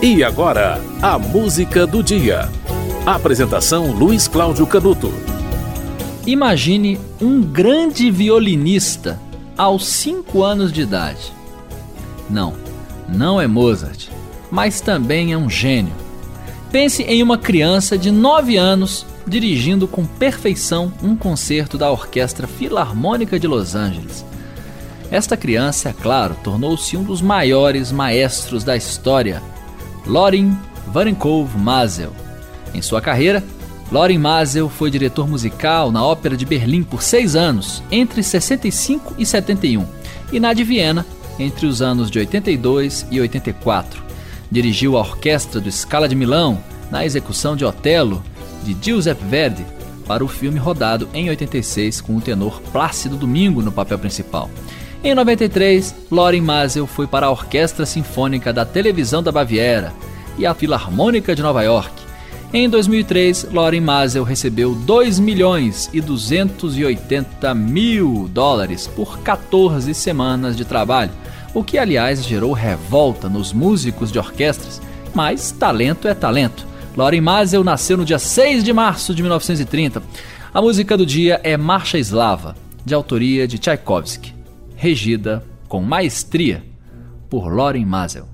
E agora, a música do dia. Apresentação Luiz Cláudio Canuto. Imagine um grande violinista aos 5 anos de idade. Não é Mozart, mas também é um gênio. Pense em uma criança de 9 anos dirigindo com perfeição um concerto da Orquestra Filarmônica de Los Angeles. Esta criança, é claro, tornou-se um dos maiores maestros da história, Lorin Varenkov Mazel. Em sua carreira, Lorin Mazel foi diretor musical na Ópera de Berlim por 6 anos, entre 65 e 71, e na de Viena, entre os anos de 82 e 84. Dirigiu a orquestra do Scala de Milão na execução de Otelo, de Giuseppe Verdi, para o filme rodado em 86 com o tenor Plácido Domingo no papel principal. Em 93, Lorin Mazel foi para a Orquestra Sinfônica da Televisão da Baviera e a Filarmônica de Nova York. Em 2003, Lorin Mazel recebeu $2.280.000 por 14 semanas de trabalho, o que, aliás, gerou revolta nos músicos de orquestras, mas talento é talento. Lorin Mazel nasceu no dia 6 de março de 1930. A música do dia é Marcha Eslava, de autoria de Tchaikovsky, regida com maestria por Lorin Mazel.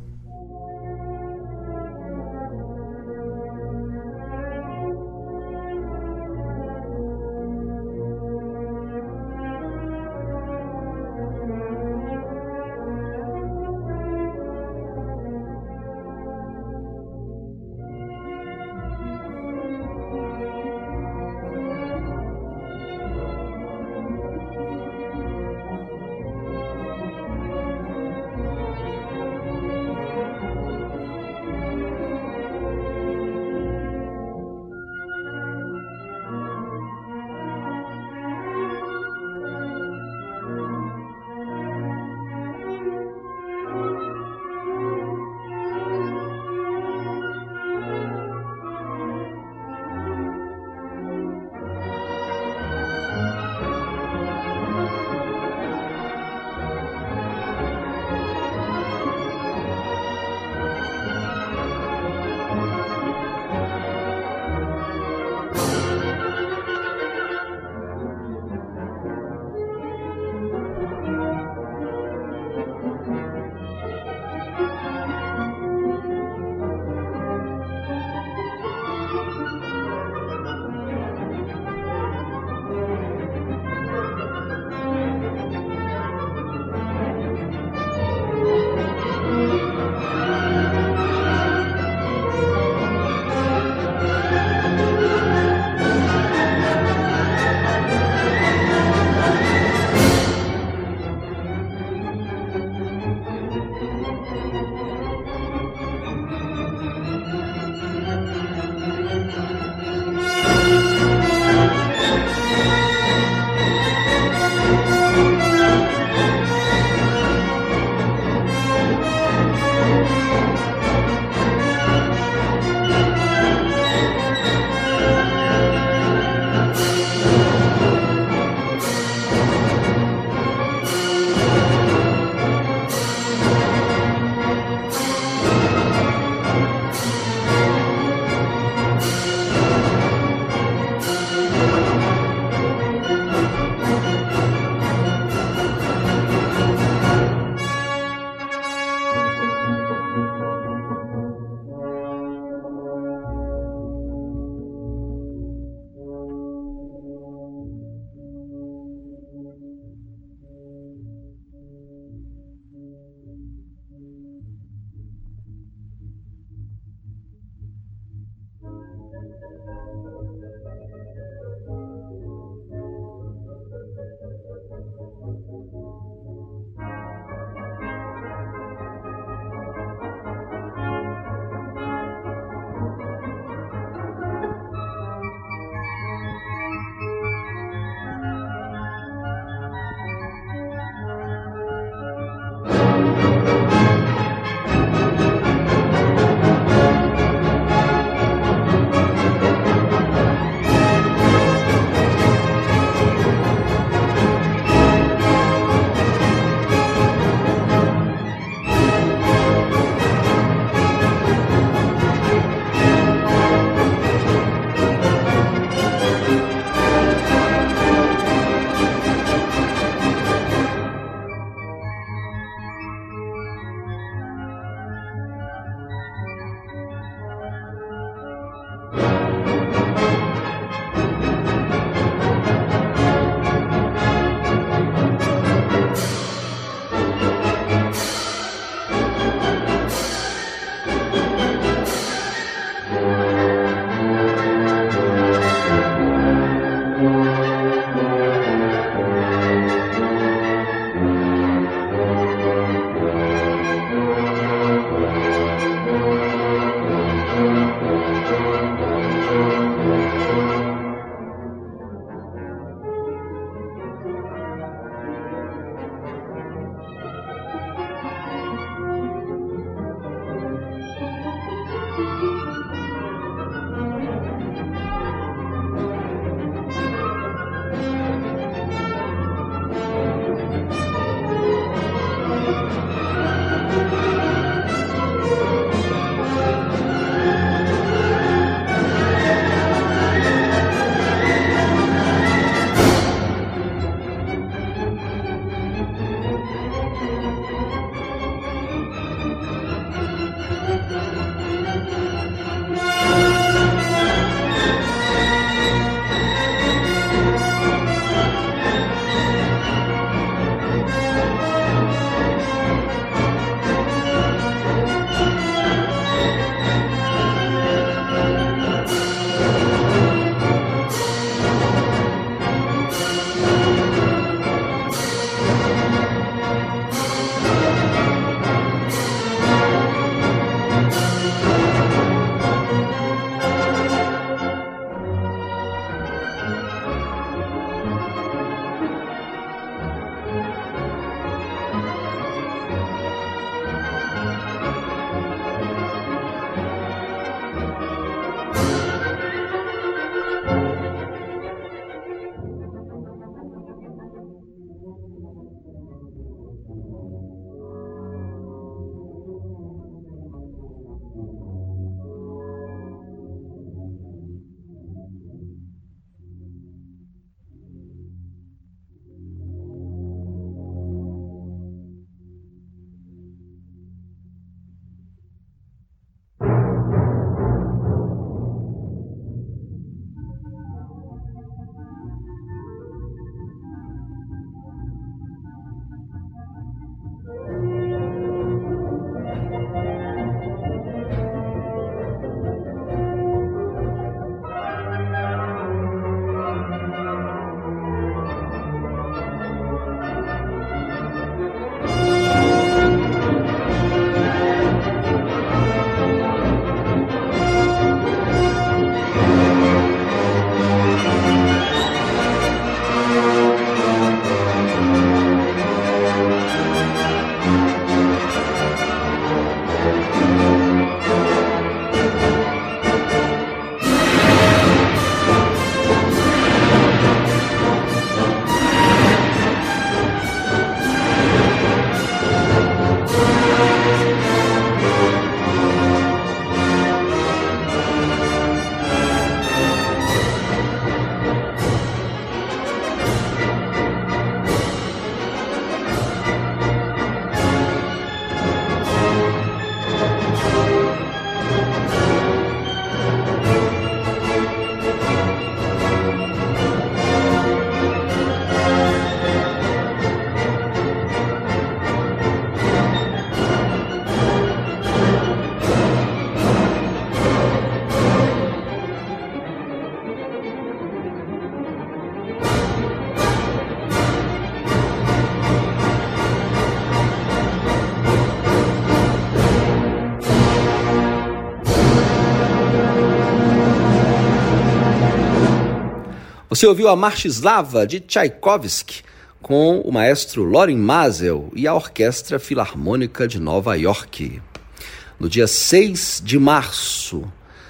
Você ouviu a Marcha Eslava de Tchaikovsky com o maestro Lorin Maazel e a Orquestra Filarmônica de Nova York. No dia 6 de março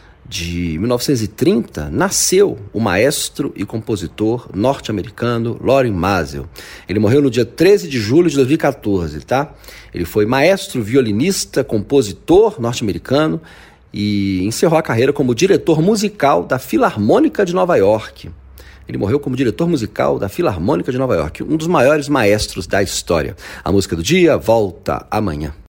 de 1930, nasceu o maestro e compositor norte-americano Lorin Maazel. Ele morreu no dia 13 de julho de 2014, tá? Ele foi maestro, violinista, compositor norte-americano e encerrou a carreira como diretor musical da Filarmônica de Nova York. Ele morreu como diretor musical da Filarmônica de Nova York, um dos maiores maestros da história. A música do dia volta amanhã.